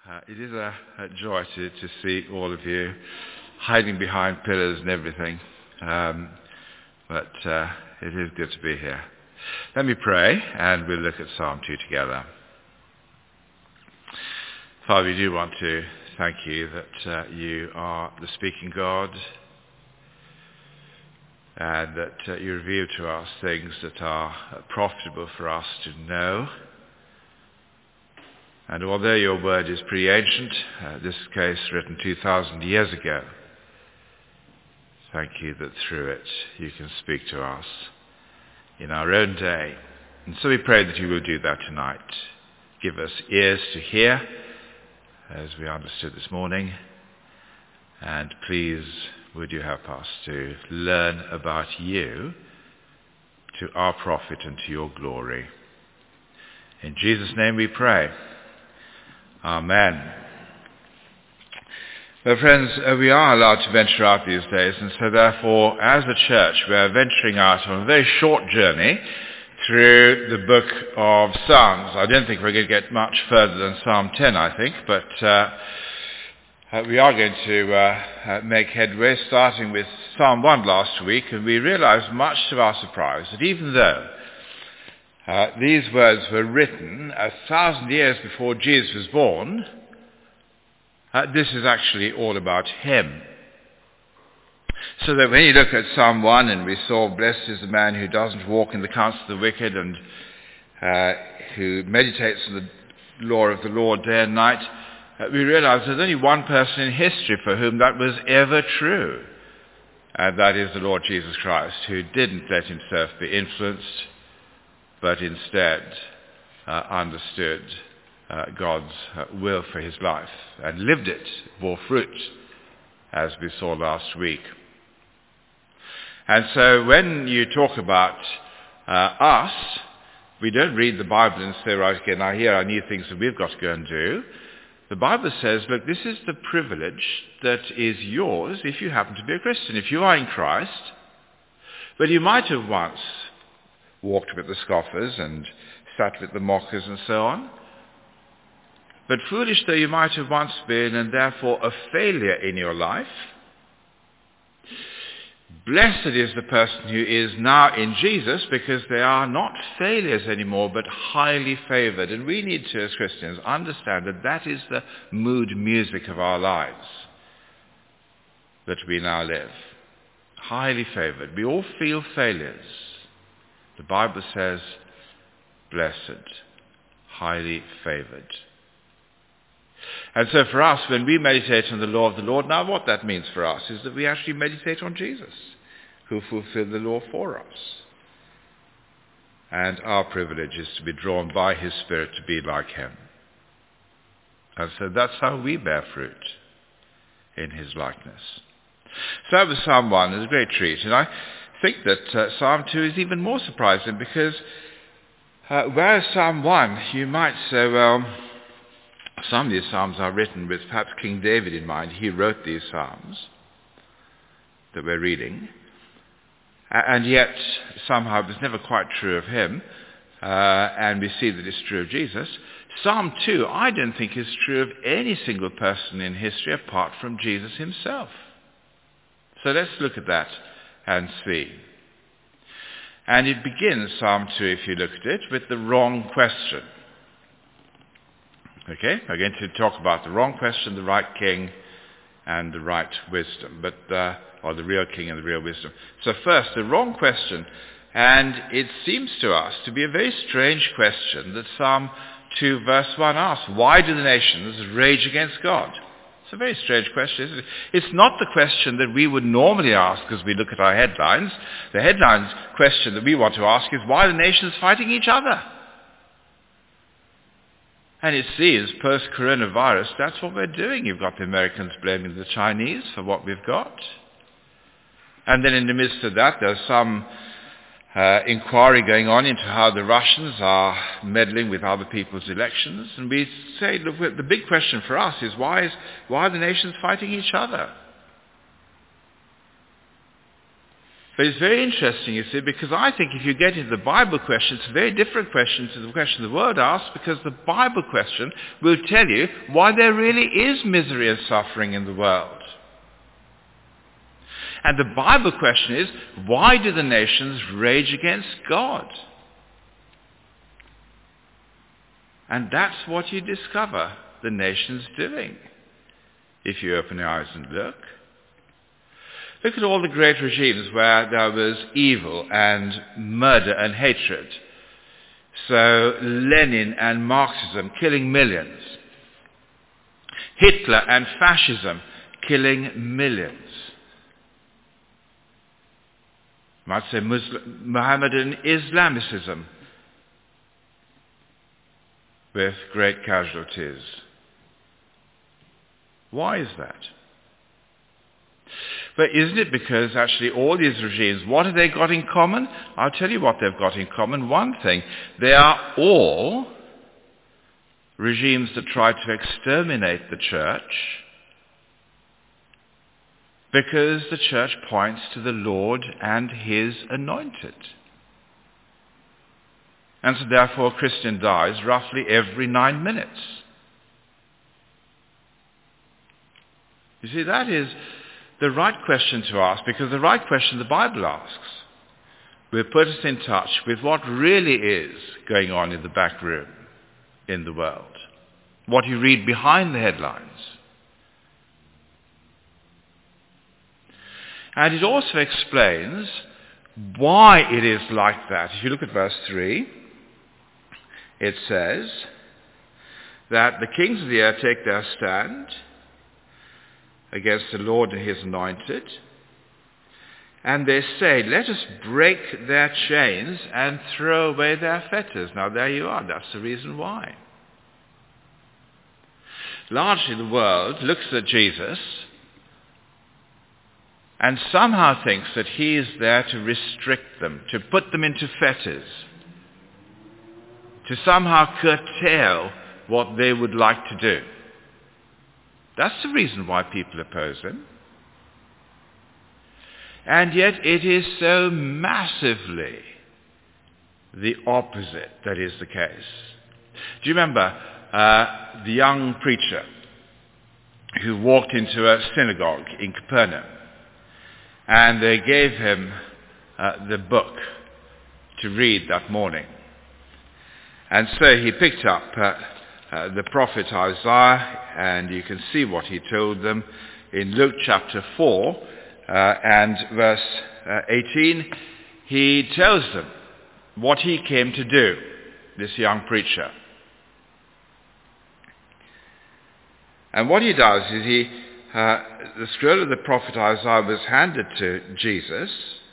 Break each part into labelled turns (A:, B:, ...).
A: It is a joy to see all of you hiding behind pillars and everything, but it is good to be here. Let me pray and we'll look at Psalm 2 together. Father, we do want to thank you that you are the speaking God and that you reveal to us things that are profitable for us to know. And although your word is pretty ancient, this case written 2,000 years ago, thank you that through it you can speak to us in our own day. And so we pray that you will do that tonight. Give us ears to hear, as we understood this morning, and please would you help us to learn about you to our profit and to your glory. In Jesus' name we pray. Amen. Well, friends, we are allowed to venture out these days, and so therefore, as a church, we are venturing out on a very short journey through the book of Psalms. I don't think we're going to get much further than Psalm 10, I think, but we are going to make headway, starting with Psalm 1 last week, and we realized, much to our surprise, that even though these words were written 1,000 years before Jesus was born, this is actually all about him. So that when you look at Psalm 1, and we saw, blessed is the man who doesn't walk in the counsel of the wicked and who meditates on the law of the Lord day and night, we realize there's only one person in history for whom that was ever true, and that is the Lord Jesus Christ, who didn't let himself be influenced, but instead understood God's will for his life and lived it, bore fruit, as we saw last week. And so when you talk about us, we don't read the Bible and say, right, okay, now here are new things that we've got to go and do. The Bible says, look, this is the privilege that is yours if you happen to be a Christian, if you are in Christ. But you might have once walked with the scoffers and sat with the mockers and so on. But foolish though you might have once been, and therefore a failure in your life, blessed is the person who is now in Jesus, because they are not failures anymore, but highly favored. And we need to, as Christians, understand that that is the mood music of our lives that we now live. Highly favored. We all feel failures. The Bible says, blessed, highly favored. And so for us, when we meditate on the law of the Lord, now what that means for us is that we actually meditate on Jesus, who fulfilled the law for us. And our privilege is to be drawn by his Spirit to be like him. And so that's how we bear fruit in his likeness. So that was Psalm 1. It was a great treat. And I think that Psalm 2 is even more surprising, because whereas Psalm 1, you might say, well, some of these psalms are written with perhaps King David in mind. He wrote these psalms that we're reading. And yet, somehow, it was never quite true of him. And we see that it's true of Jesus. Psalm 2, I don't think is true of any single person in history apart from Jesus himself. So let's look at that and see. And it begins, Psalm 2, if you look at it, with the wrong question. Okay, we're going to talk about the wrong question, the right king, and the right wisdom, or the real king and the real wisdom. So first, the wrong question, and it seems to us to be a very strange question that Psalm 2 verse 1 asks. Why do the nations rage against God? It's a very strange question, isn't it? It's not the question that we would normally ask as we look at our headlines. The headlines question that we want to ask is, why are the nations fighting each other? And it seems, post-coronavirus, that's what we're doing. You've got the Americans blaming the Chinese for what we've got. And then in the midst of that, there's some inquiry going on into how the Russians are meddling with other people's elections. And we say, look, the big question for us is, why are the nations fighting each other? But it's very interesting, you see, because I think if you get into the Bible question, it's a very different question to the question the world asks, because the Bible question will tell you why there really is misery and suffering in the world. And the Bible question is, why do the nations rage against God? And that's what you discover the nations doing if you open your eyes and look. Look at all the great regimes where there was evil and murder and hatred. So Lenin and Marxism killing millions. Hitler and fascism killing millions. You might say Mohammedan Islamicism with great casualties. Why is that? But isn't it because actually all these regimes, what have they got in common? I'll tell you what they've got in common. One thing, they are all regimes that try to exterminate the church because the church points to the Lord and his anointed. And so therefore a Christian dies roughly every 9 minutes. You see, that is the right question to ask, because the right question the Bible asks will put us in touch with what really is going on in the back room in the world, what you read behind the headlines. And it also explains why it is like that. If you look at verse 3, it says that the kings of the earth take their stand against the Lord and his anointed, and they say, let us break their chains and throw away their fetters. Now there you are, that's the reason why. Largely the world looks at Jesus and somehow thinks that he is there to restrict them, to put them into fetters, to somehow curtail what they would like to do. That's the reason why people oppose him. And yet it is so massively the opposite that is the case. Do you remember the young preacher who walked into a synagogue in Capernaum, and they gave him the book to read that morning? And so he picked up the prophet Isaiah, and you can see what he told them in Luke chapter 4 and verse 18. He tells them what he came to do, this young preacher. And what he does is the scroll of the prophet Isaiah was handed to Jesus,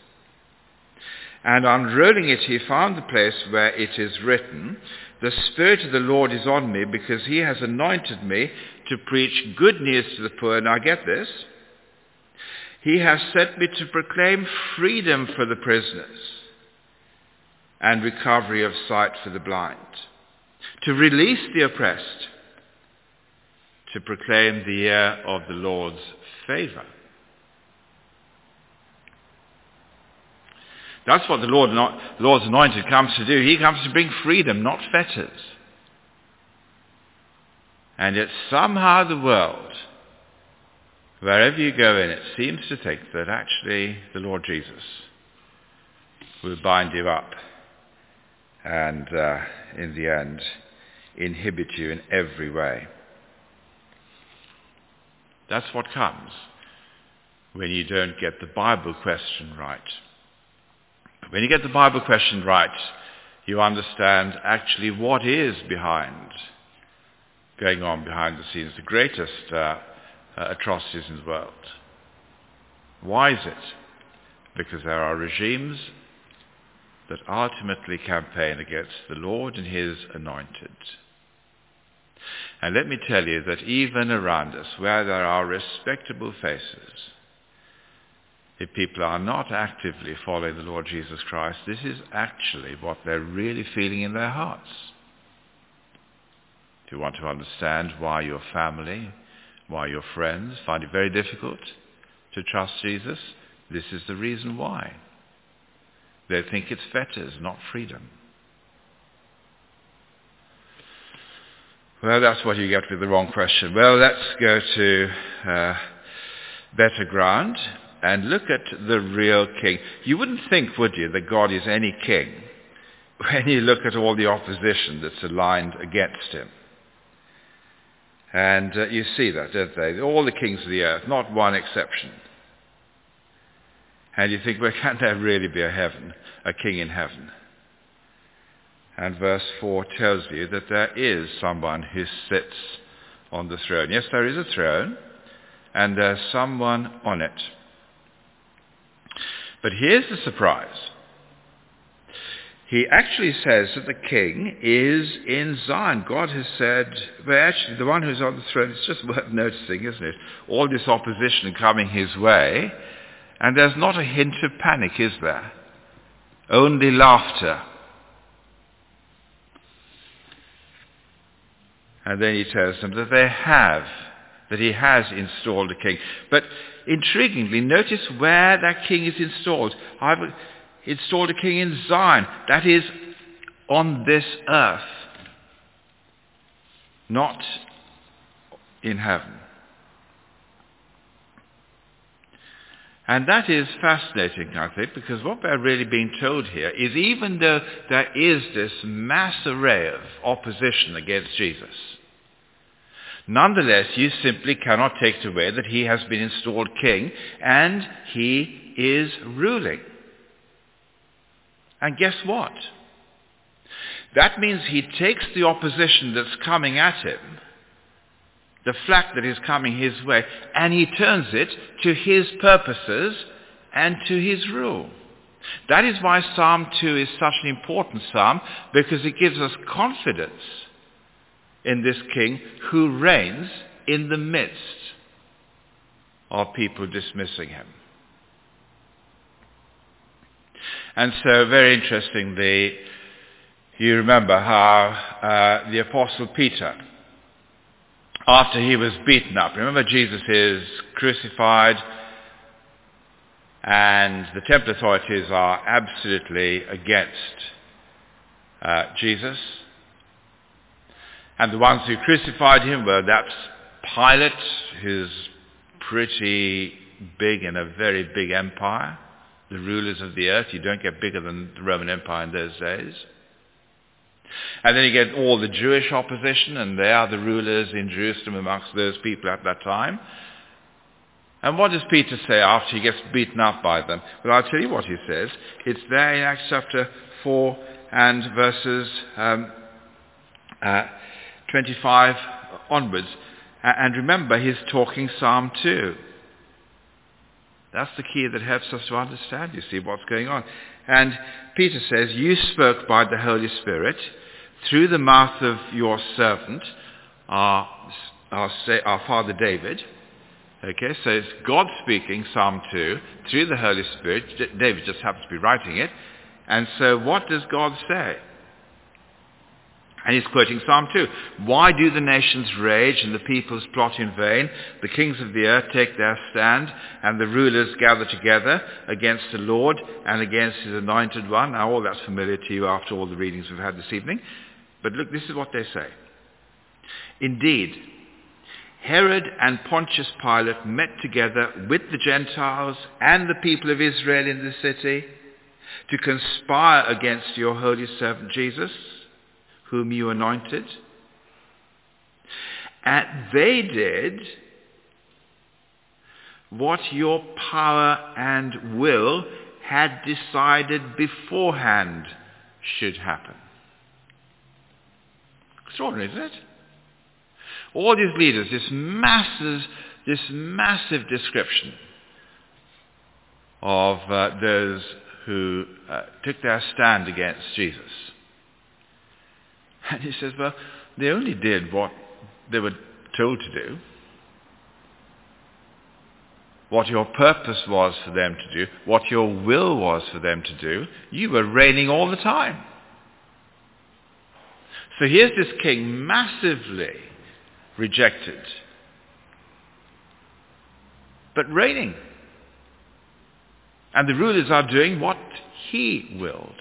A: and unrolling it he found the place where it is written, the Spirit of the Lord is on me because he has anointed me to preach good news to the poor. Now get this. He has sent me to proclaim freedom for the prisoners and recovery of sight for the blind, to release the oppressed, to proclaim the year of the Lord's favor. That's what the Lord's anointed comes to do. He comes to bring freedom, not fetters. And yet somehow the world, wherever you go in it, seems to think that actually the Lord Jesus will bind you up and in the end inhibit you in every way. That's what comes when you don't get the Bible question right. When you get the Bible question right, you understand actually what is going on behind the scenes, the greatest atrocities in the world. Why is it? Because there are regimes that ultimately campaign against the Lord and his anointed. And let me tell you that even around us, where there are respectable faces, if people are not actively following the Lord Jesus Christ, this is actually what they're really feeling in their hearts. If you want to understand why your family, why your friends find it very difficult to trust Jesus, this is the reason why. They think it's fetters, not freedom. Well, that's what you get with the wrong question. Well, let's go to better ground and look at the real king. You wouldn't think, would you, that God is any king when you look at all the opposition that's aligned against him. And you see that, don't they? All the kings of the earth, not one exception. And you think, well, can there really be a king in heaven? And verse 4 tells you that there is someone who sits on the throne. Yes, there is a throne, and there's someone on it. But here's the surprise. He actually says that the king is in Zion. God has said, well, actually, the one who's on the throne, it's just worth noticing, isn't it? All this opposition coming his way, and there's not a hint of panic, is there? Only laughter. And then he tells them that he has installed a king. But intriguingly, notice where that king is installed. I've installed a king in Zion. That is on this earth, not in heaven. And that is fascinating, I think, because what we're really being told here is even though there is this mass array of opposition against Jesus, nonetheless, you simply cannot take it away that he has been installed king and he is ruling. And guess what? That means he takes the opposition that's coming at him, the flak that is coming his way, and he turns it to his purposes and to his rule. That is why Psalm 2 is such an important psalm, because it gives us confidence in this king who reigns in the midst of people dismissing him. And so, very interestingly, you remember how the Apostle Peter, after he was beaten up, remember Jesus is crucified and the temple authorities are absolutely against Jesus. And the ones who crucified him were that's Pilate, who's pretty big in a very big empire, the rulers of the earth. You don't get bigger than the Roman Empire in those days. And then you get all the Jewish opposition, and they are the rulers in Jerusalem amongst those people at that time. And what does Peter say after he gets beaten up by them? Well, I'll tell you what he says. It's there in Acts chapter 4 and verses 25 onwards. And remember, he's talking Psalm 2. That's the key that helps us to understand, you see, what's going on. And Peter says, you spoke by the Holy Spirit through the mouth of your servant, our father David. Okay, so it's God speaking, Psalm 2, through the Holy Spirit. David just happens to be writing it. And so what does God say? And he's quoting Psalm 2. Why do the nations rage and the peoples plot in vain? The kings of the earth take their stand and the rulers gather together against the Lord and against his anointed one. Now all that's familiar to you after all the readings we've had this evening. But look, this is what they say. Indeed, Herod and Pontius Pilate met together with the Gentiles and the people of Israel in the city to conspire against your holy servant Jesus, whom you anointed. And they did what your power and will had decided beforehand should happen. Extraordinary, isn't it? All these leaders, this massive description of those who took their stand against Jesus. And he says, well, they only did what they were told to do, what your purpose was for them to do, what your will was for them to do. You were reigning all the time. So here's this king massively rejected, but reigning. And the rulers are doing what he willed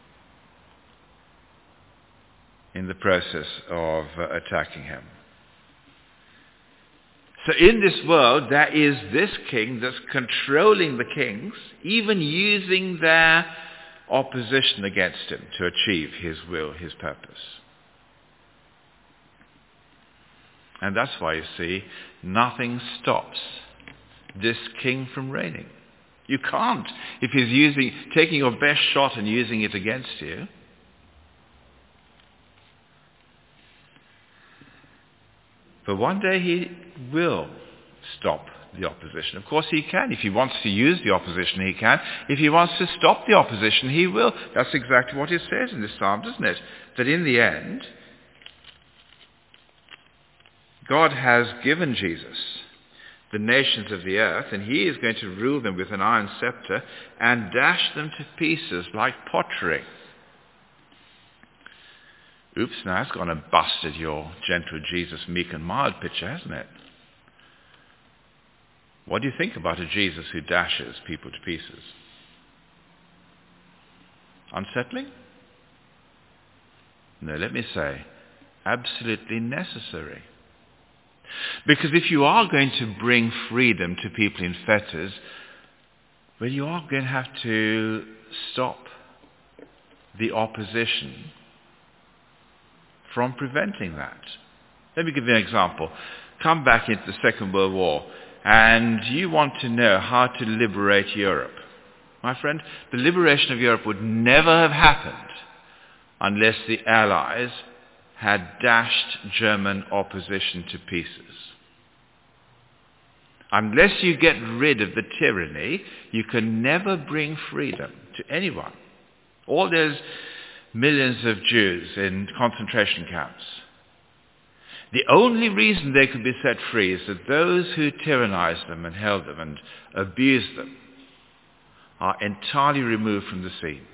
A: in the process of attacking him. So in this world, there is this king that's controlling the kings, even using their opposition against him to achieve his will, his purpose. And that's why, you see, nothing stops this king from reigning. You can't. If he's taking your best shot and using it against you. But one day he will stop the opposition. Of course he can. If he wants to use the opposition, he can. If he wants to stop the opposition, he will. That's exactly what it says in this psalm, doesn't it? That in the end, God has given Jesus the nations of the earth, and he is going to rule them with an iron scepter and dash them to pieces like pottery. Oops, now it's gone and busted your gentle Jesus, meek and mild picture, hasn't it? What do you think about a Jesus who dashes people to pieces? Unsettling? No, let me say, absolutely necessary. Because if you are going to bring freedom to people in fetters, well, you are going to have to stop the opposition from preventing that. Let me give you an example. Come back into the Second World War, and you want to know how to liberate Europe. My friend, the liberation of Europe would never have happened unless the Allies had dashed German opposition to pieces. Unless you get rid of the tyranny, you can never bring freedom to anyone. All those millions of Jews in concentration camps, the only reason they could be set free is that those who tyrannized them and held them and abused them are entirely removed from the scene.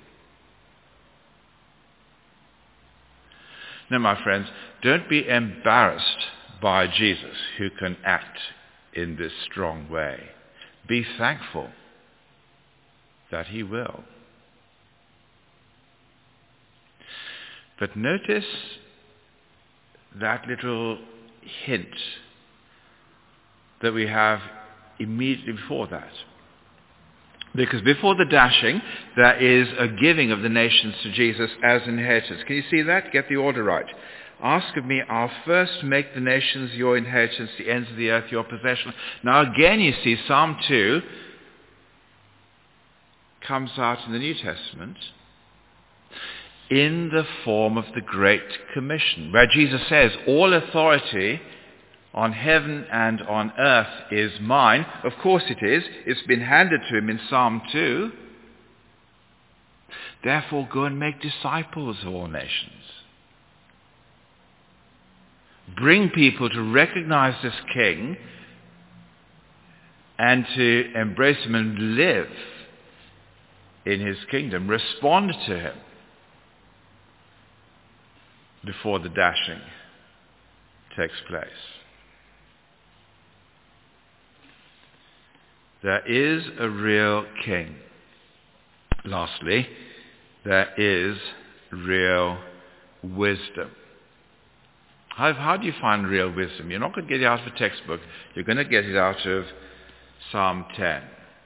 A: Now, my friends, don't be embarrassed by Jesus who can act in this strong way. Be thankful that he will. But notice that little hint that we have immediately before that. Because before the dashing, there is a giving of the nations to Jesus as inheritance. Can you see that? Get the order right. Ask of me, I'll first make the nations your inheritance, the ends of the earth your possession. Now again, you see, Psalm 2 comes out in the New Testament in the form of the Great Commission, where Jesus says, all authority on heaven and on earth is mine. Of course it is. It's been handed to him in Psalm 2. Therefore go and make disciples of all nations. Bring people to recognize this King and to embrace him and live in his kingdom. Respond to him before the dashing takes place. There is a real king. Lastly, there is real wisdom. How do you find real wisdom? You're not going to get it out of a textbook. You're going to get it out of Psalm 10.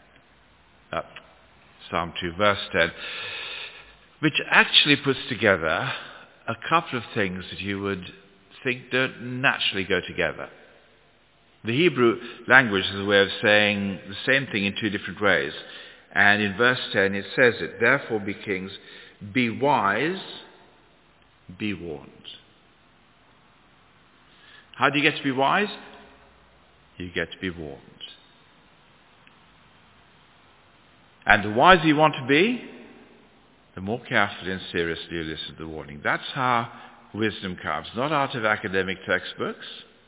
A: Psalm 2, verse 10, which actually puts together a couple of things that you would think don't naturally go together. The Hebrew language is a way of saying the same thing in two different ways. And in verse 10 it says it, therefore be kings, be wise, be warned. How do you get to be wise? You get to be warned. And the wiser you want to be, the more carefully and seriously you listen to the warning. That's how wisdom comes, not out of academic textbooks,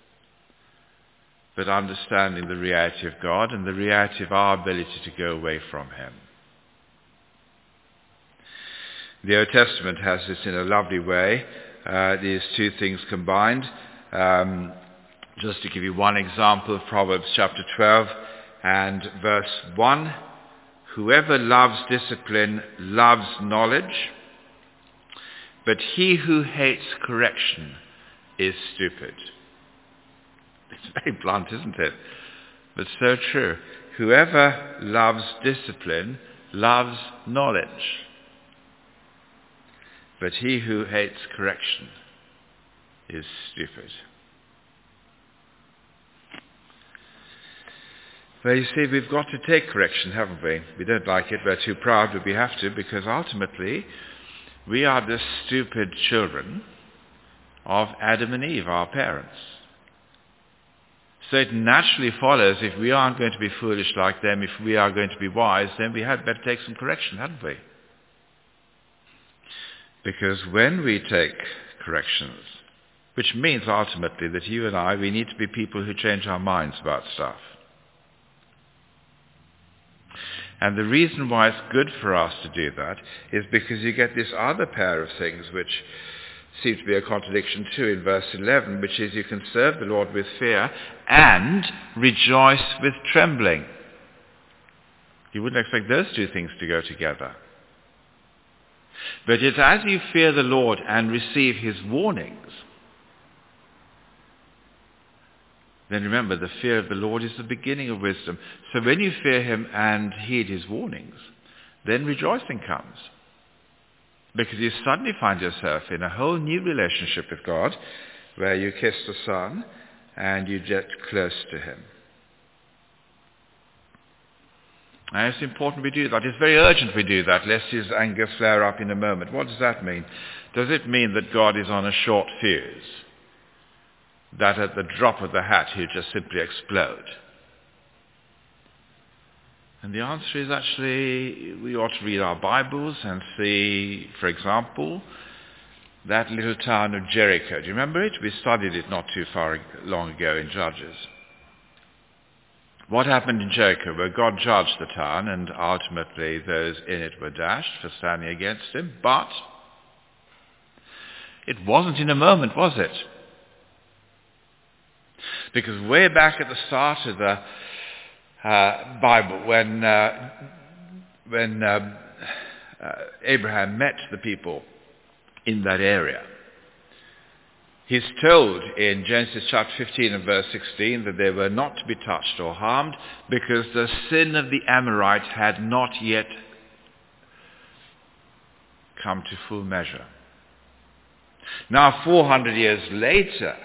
A: but understanding the reality of God and the reality of our ability to go away from him. The Old Testament has this in a lovely way, these two things combined. Just to give you one example of Proverbs chapter 12 and verse 1, whoever loves discipline loves knowledge, but he who hates correction is stupid. It's very blunt, isn't it? But so true. Whoever loves discipline loves knowledge, but he who hates correction is stupid. Well, you see, we've got to take correction, haven't we? We don't like it, we're too proud, but we have to, because ultimately we are the stupid children of Adam and Eve, our parents. So it naturally follows, if we aren't going to be foolish like them, if we are going to be wise, then we had better take some correction, hadn't we? Because when we take corrections, which means ultimately that you and I, we need to be people who change our minds about stuff. And the reason why it's good for us to do that is because you get this other pair of things which seem to be a contradiction too in verse 11, which is you can serve the Lord with fear and rejoice with trembling. You wouldn't expect those two things to go together. But yet as you fear the Lord and receive his warnings, then remember, the fear of the Lord is the beginning of wisdom. So when you fear him and heed his warnings, then rejoicing comes. Because you suddenly find yourself in a whole new relationship with God, where you kiss the Son and you get close to him. And it's important we do that. It's very urgent we do that, lest his anger flare up in a moment. What does that mean? Does it mean that God is on a short fuse? That at the drop of the hat he'll just simply explode? And the answer is actually we ought to read our Bibles and see, for example, that little town of Jericho. Do you remember it? We studied it not too long ago in Judges. What happened in Jericho? Well, God judged the town, and ultimately those in it were dashed for standing against him. But it wasn't in a moment, was it? Because way back at the start of the Bible, when Abraham met the people in that area, he's told in Genesis chapter 15 and verse 16 that they were not to be touched or harmed because the sin of the Amorites had not yet come to full measure. Now 400 years later,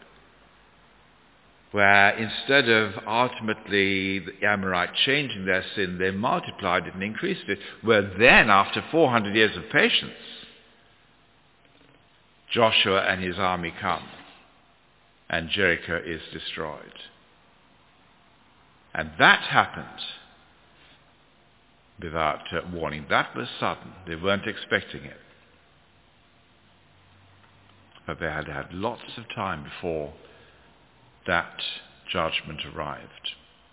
A: where instead of ultimately the Amorites changing their sin, they multiplied it and increased it, where then, after 400 years of patience, Joshua and his army come, and Jericho is destroyed. And that happened without warning. That was sudden. They weren't expecting it. But they had had lots of time before that judgment arrived.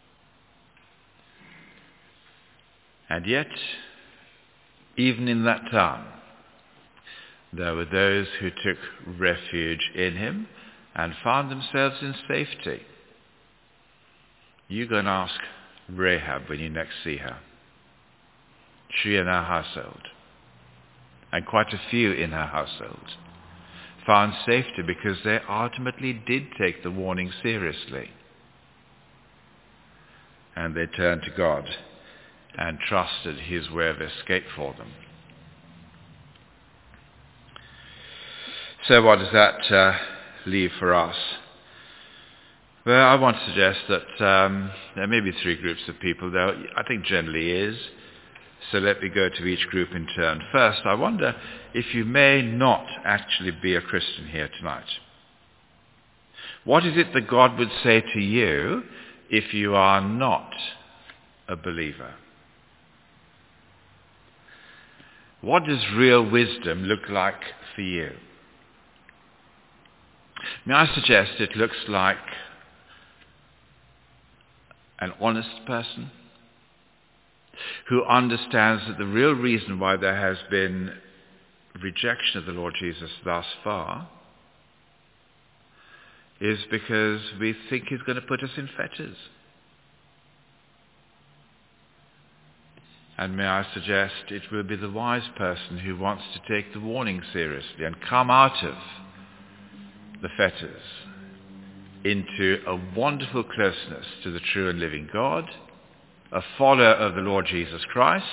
A: And yet, even in that town, there were those who took refuge in him and found themselves in safety. You go and ask Rahab when you next see her. She and her household, and quite a few in her household, found safety because they ultimately did take the warning seriously. And they turned to God and trusted his way of escape for them. So what does that leave for us? Well, I want to suggest that there may be three groups of people, though I think generally is. So let me go to each group in turn. First, I wonder if you may not actually be a Christian here tonight. What is it that God would say to you if you are not a believer? What does real wisdom look like for you? May I suggest it looks like an honest person who understands that the real reason why there has been rejection of the Lord Jesus thus far is because we think he's going to put us in fetters. And may I suggest it will be the wise person who wants to take the warning seriously and come out of the fetters into a wonderful closeness to the true and living God, a follower of the Lord Jesus Christ,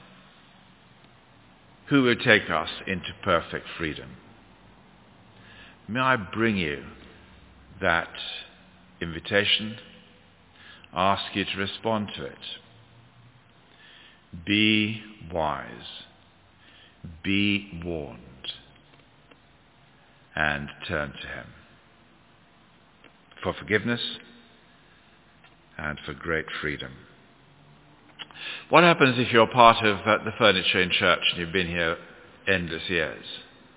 A: who will take us into perfect freedom. May I bring you that invitation, ask you to respond to it. Be wise, be warned, and turn to him for forgiveness and for great freedom. What happens if you're part of the furniture in church and you've been here endless years?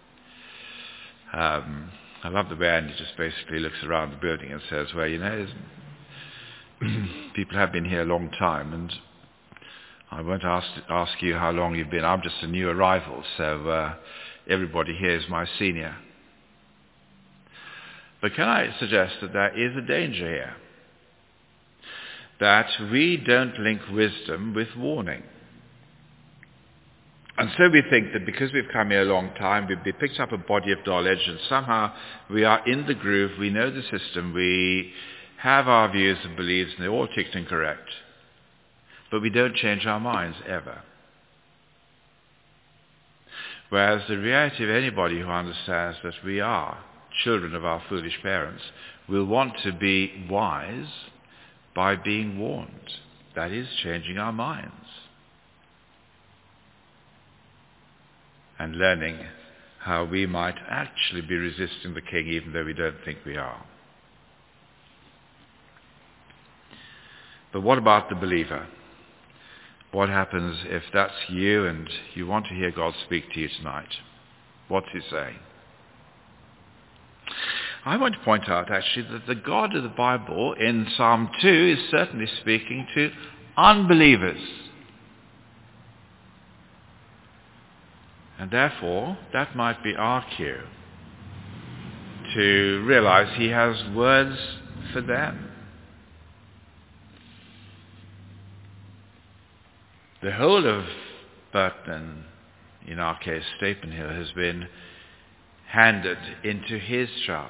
A: I love the way Andy just basically looks around the building and says, well, you know, people have been here a long time, and I won't ask you how long you've been. I'm just a new arrival, so everybody here is my senior. But can I suggest that there is a danger here? That we don't link wisdom with warning. And so we think that because we've come here a long time, we've picked up a body of knowledge, and somehow we are in the groove, we know the system, we have our views and beliefs, and they're all ticked and correct. But we don't change our minds ever. Whereas the reality of anybody who understands that we are children of our foolish parents will want to be wise by being warned. That is changing our minds and learning how we might actually be resisting the king even though we don't think we are. But what about the believer? What happens if that's you and you want to hear God speak to you tonight? What's he saying? I want to point out actually that the God of the Bible in Psalm 2 is certainly speaking to unbelievers. And therefore, that might be our cue to realize he has words for them. The whole of Burton, in our case Stapenhill, has been handed into his charge.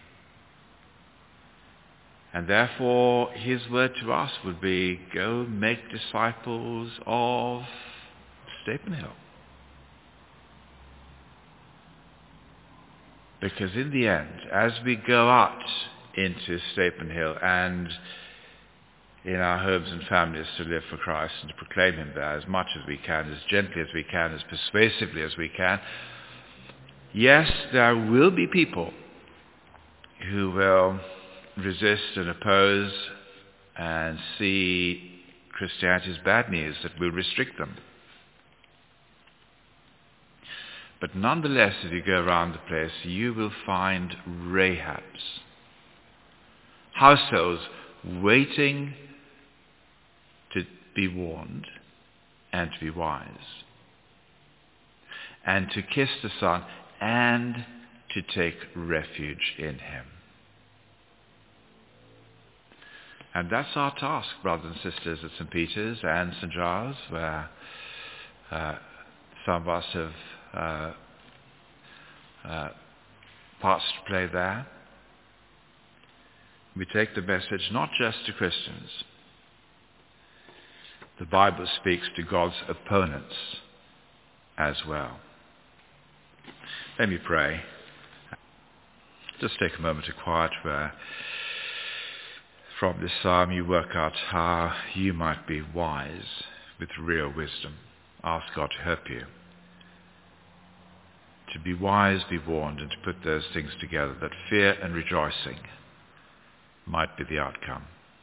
A: And therefore his word to us would be, go make disciples of Stapenhill. Because in the end, as we go out into Stapenhill and in our homes and families to live for Christ and to proclaim him there as much as we can, as gently as we can, as persuasively as we can, yes, there will be people who will resist and oppose and see Christianity as bad news that will restrict them. But nonetheless, if you go around the place, you will find Rahabs, households waiting to be warned and to be wise, and to kiss the Son and to take refuge in him. And that's our task, brothers and sisters, at St. Peter's and St. Giles, where some of us have parts to play there. We take the message not just to Christians. The Bible speaks to God's opponents as well. Let me pray. Just take a moment of quiet where from this psalm you work out how you might be wise with real wisdom. Ask God to help you. To be wise, be warned, and to put those things together, that fear and rejoicing might be the outcome.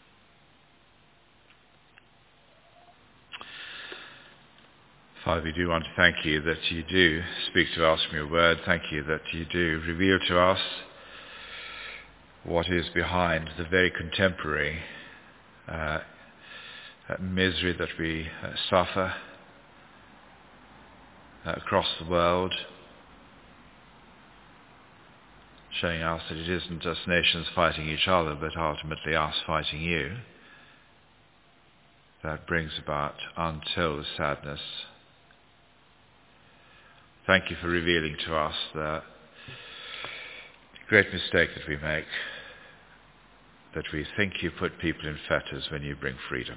A: Father, we do want to thank you that you do speak to us from your word. Thank you that you do reveal to us what is behind the very contemporary misery that we suffer across the world, showing us that it isn't just nations fighting each other, but ultimately us fighting you. that brings about untold sadness. Thank you for revealing to us the great mistake that we make, that we think you put people in fetters when you bring freedom.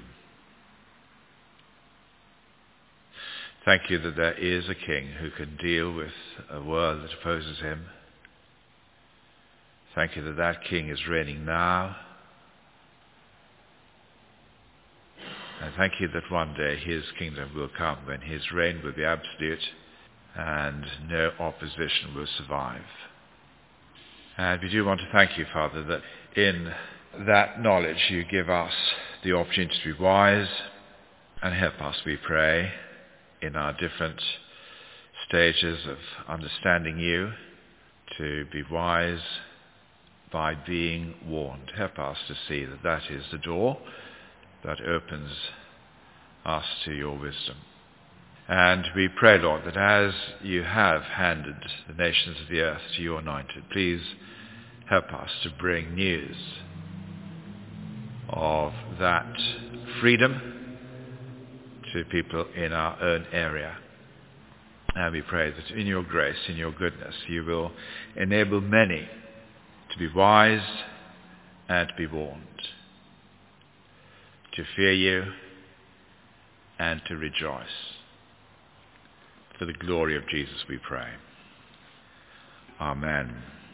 A: Thank you that there is a king who can deal with a world that opposes him. Thank you that that king is reigning now. And thank you that one day his kingdom will come when his reign will be absolute and no opposition will survive. And we do want to thank you, Father, that in that knowledge you give us the opportunity to be wise, and help us, we pray, in our different stages of understanding you, to be wise by being warned. Help us to see that that is the door that opens us to your wisdom. And we pray, Lord, that as you have handed the nations of the earth to your anointed, please help us to bring news of that freedom to people in our own area. And we pray that in your grace, in your goodness, you will enable many to be wise and to be warned, to fear you and to rejoice. For the glory of Jesus we pray. Amen.